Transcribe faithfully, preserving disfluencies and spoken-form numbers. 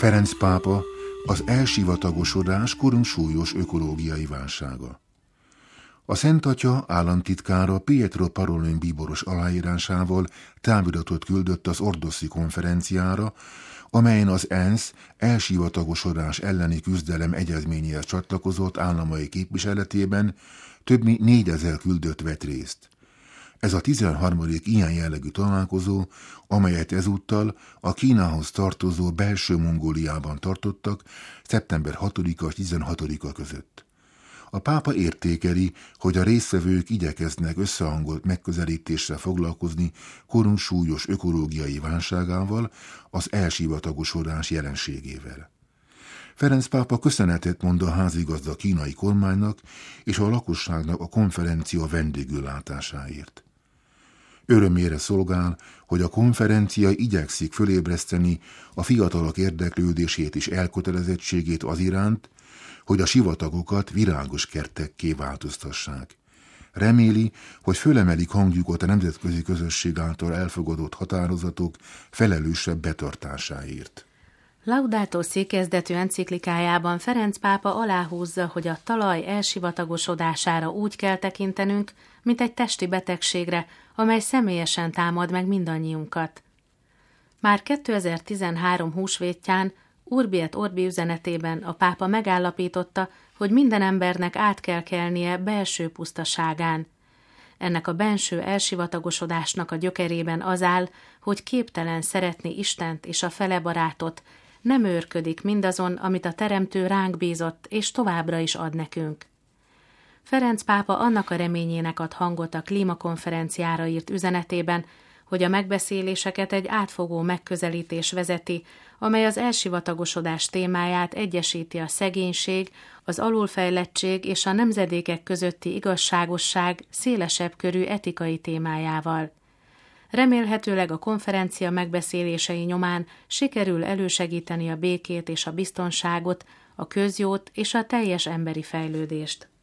Ferenc pápa, az elsivatagosodás korunk súlyos ökológiai válsága. A Szent Atya államtitkára Pietro Parolin bíboros aláírásával táviratot küldött az Ordoszi konferenciára, amelyen az ENSZ elsivatagosodás elleni küzdelem egyezményéhez csatlakozott államai képviseletében több mint négyezer küldött vett részt. Ez a tizenharmadik ilyen jellegű találkozó, amelyet ezúttal a Kínához tartozó belső Mongóliában tartottak szeptember hatodika és tizenhatodika között. A pápa értékeli, hogy a résztvevők igyekeznek összehangolt megközelítéssel foglalkozni korunk súlyos ökológiai válságával, az elsivatagosodás jelenségével. Ferenc pápa köszönetet mond a házigazda kínai kormánynak és a lakosságnak a konferencia vendégül látásáért. Örömére szolgál, hogy a konferencia igyekszik fölébreszteni a fiatalok érdeklődését és elkötelezettségét az iránt, hogy a sivatagokat virágos kertekké változtassák. Reméli, hogy fölemelik hangjukat a nemzetközi közösség által elfogadott határozatok felelősebb betartásáért. Laudato Si kezdetű enciklikájában Ferenc pápa aláhúzza, hogy a talaj elsivatagosodására úgy kell tekintenünk, mint egy testi betegségre, amely személyesen támad meg mindannyiunkat. Már kétezer-tizenhárom húsvétján Urbi et Orbi üzenetében a pápa megállapította, hogy minden embernek át kell kelnie belső pusztaságán. Ennek a benső elsivatagosodásnak a gyökerében az áll, hogy képtelen szeretni Istent és a fele barátot, nem őrködik mindazon, amit a Teremtő ránk bízott, és továbbra is ad nekünk. Ferenc pápa annak a reményének ad hangot a klímakonferenciára írt üzenetében, hogy a megbeszéléseket egy átfogó megközelítés vezeti, amely az elsivatagosodás témáját egyesíti a szegénység, az alulfejlettség és a nemzedékek közötti igazságosság szélesebb körű etikai témájával. Remélhetőleg a konferencia megbeszélései nyomán sikerül elősegíteni a békét és a biztonságot, a közjót és a teljes emberi fejlődést.